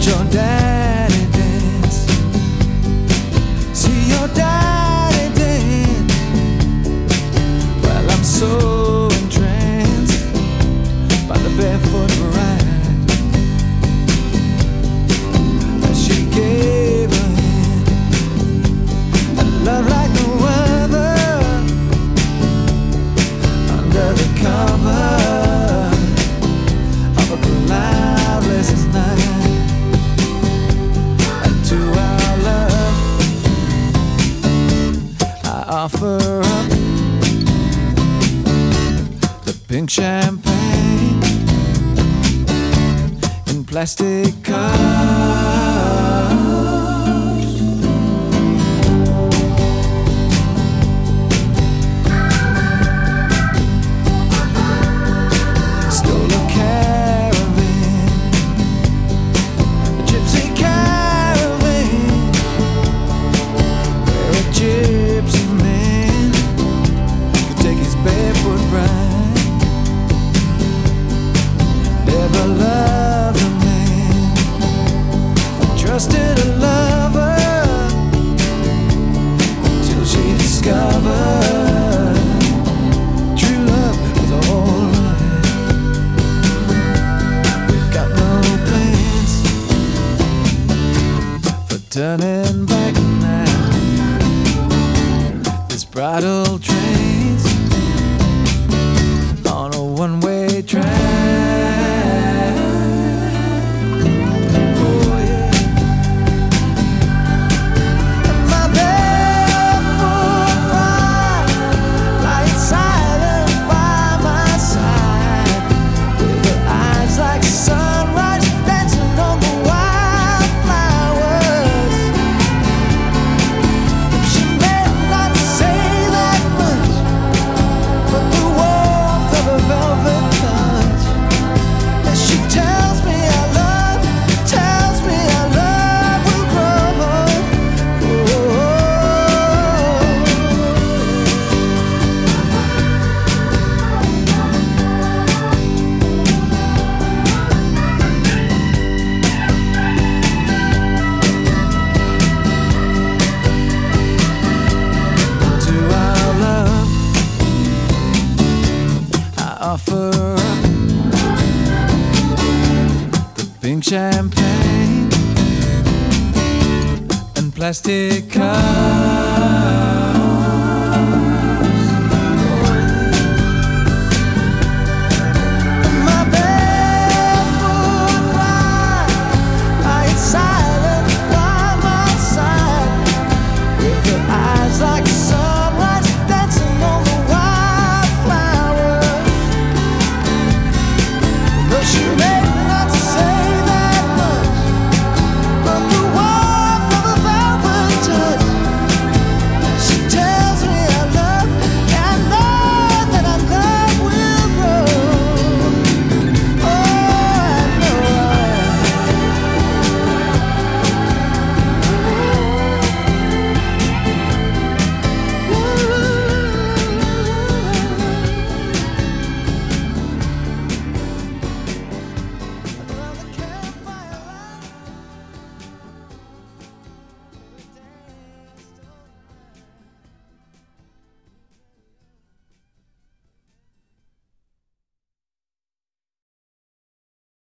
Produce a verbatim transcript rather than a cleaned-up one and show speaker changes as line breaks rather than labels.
your daddy dance. See your daddy dance. Well, I'm so entranced by the barefoot ride that she gave her hand. A love like no other, under the cover of a cloudless night. And to our love I offer up the pink champagne in plastic cups. Stole a caravan, a gypsy caravan, where a gypsy man could take his barefoot ride. Never loved a man, trusted a lover, till she discovered true love was alright. We've got no plans for turning back now. This bridal train's on a one-way track. Oh yeah. And my barefoot bride lying silent by my side, with her eyes like sunrise dancing on the wildflowers. She may not say that much, but the warmth of her velvet touch, and she tells me our love, tells me our love will grow. Oh, to our love I offer up the pink champagne and plastic cups.